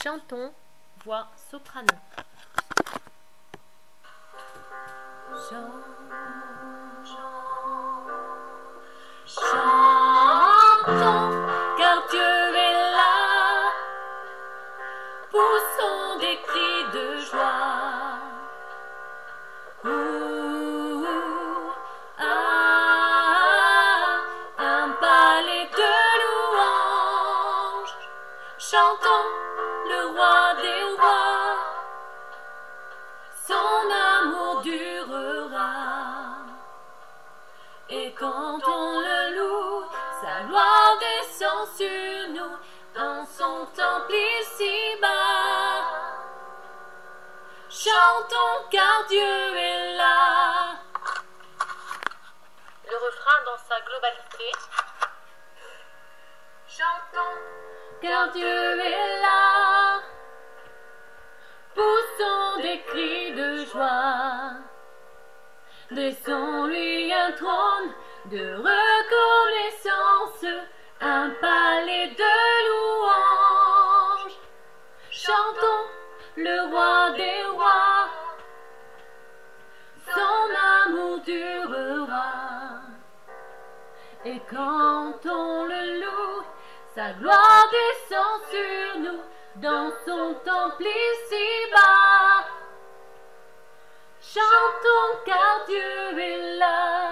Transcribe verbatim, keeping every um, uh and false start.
Chantons, voix soprano. Chantons, car Dieu est là, poussons des cris de joie. Ouh, ah, un palais de louanges, chantons le roi des rois, son amour durera. Et quand on le loue, sa gloire descend sur nous dans son temple ici-bas. Chantons car Dieu est là. Le refrain dans sa globalité. Chantons car Dieu est là. Poussons des cris de joie. Laissons-lui un trône de reconnaissance, un palais de louanges. Chantons le roi des rois, son amour durera. Et quand on le loue, sa gloire descend sur nous dans son temple ici-bas. Chantons car Dieu est là.